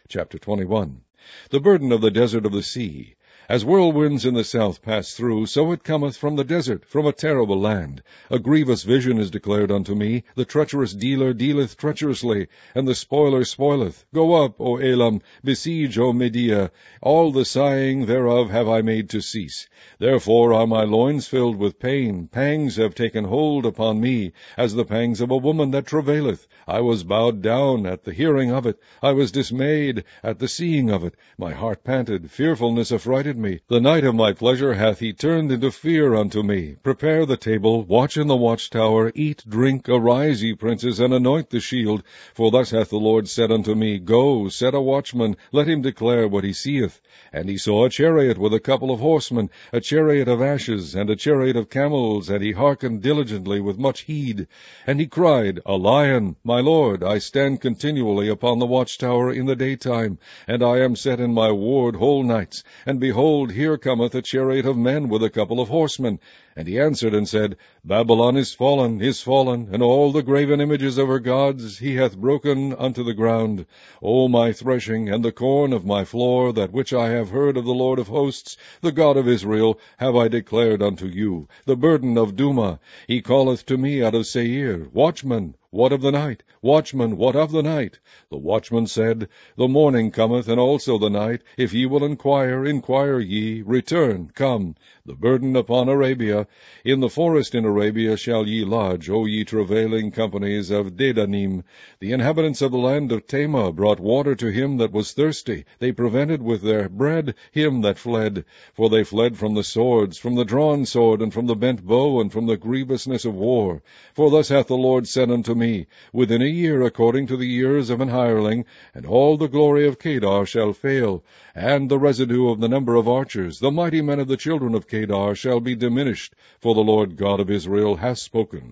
Chapter 21. The burden of the desert of the sea. As whirlwinds in the south pass through, so it cometh from the desert, from a terrible land. A grievous vision is declared unto me. The treacherous dealer dealeth treacherously, and the spoiler spoileth. Go up, O Elam, besiege, O Media. All the sighing thereof have I made to cease. Therefore are my loins filled with pain. Pangs have taken hold upon me, as the pangs of a woman that travaileth. I was bowed down at the hearing of it. I was dismayed at the seeing of it. My heart panted. Fearfulness affrighted me. The night of my pleasure hath he turned into fear unto me. Prepare the table, watch in the watchtower, eat, drink, arise, ye princes, and anoint the shield. For thus hath the Lord said unto me, Go, set a watchman, let him declare what he seeth. And he saw a chariot with a couple of horsemen, a chariot of ashes, and a chariot of camels, and he hearkened diligently with much heed. And he cried, A lion, my Lord, I stand continually upon the watchtower in the daytime, and I am set in my ward whole nights. And behold, here cometh a chariot of men with a couple of horsemen. And he answered and said, Babylon is fallen, and all the graven images of her gods he hath broken unto the ground. O my threshing, and the corn of my floor, that which I have heard of the Lord of hosts, the God of Israel, have I declared unto you. The burden of Duma, he calleth to me out of Seir, Watchman, what of the night? Watchman, what of the night? The watchman said, The morning cometh, and also the night. If ye will inquire, inquire ye. Return, come. The burden upon Arabia. In the forest in Arabia shall ye lodge, O ye travailing companies of Dedanim. The inhabitants of the land of Tema brought water to him that was thirsty. They prevented with their bread him that fled. For they fled from the swords, from the drawn sword, and from the bent bow, and from the grievousness of war. For thus hath the Lord said unto me, Within a year, according to the years of an hireling, and all the glory of Kedar shall fail, and the residue of the number of archers, the mighty men of the children of Kedar, shall be diminished, for the Lord God of Israel hath spoken.